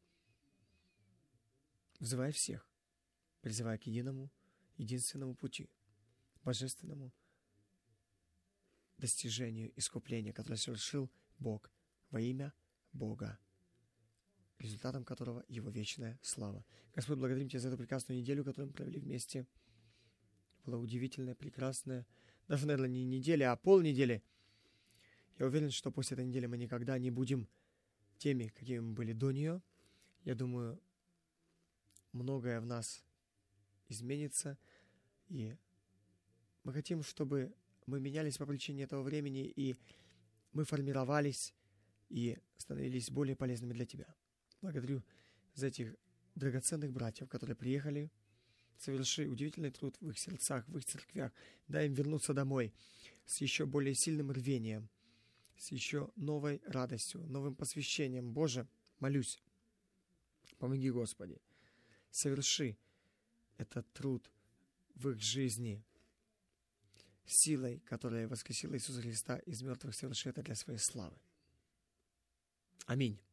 Взывай всех, призывая к единственному пути, божественному достижению искупления, которое совершил Бог во имя Бога, результатом которого Его вечная слава. Господь, благодарим Тебя за эту прекрасную неделю, которую мы провели вместе. Была удивительная, прекрасная, даже, наверное, не неделя, а полнедели. Я уверен, что после этой недели мы никогда не будем теми, какими мы были до нее. Я думаю, многое в нас изменится, и мы хотим, чтобы мы менялись по причине этого времени, и мы формировались и становились более полезными для Тебя. Благодарю за этих драгоценных братьев, которые приехали. Соверши удивительный труд в их сердцах, в их церквях. Дай им вернуться домой с еще более сильным рвением, с еще новой радостью, новым посвящением. Боже, молюсь, помоги, Господи, соверши этот труд в их жизни силой, которая воскресила Иисуса Христа из мертвых, соверши это для своей славы. Аминь.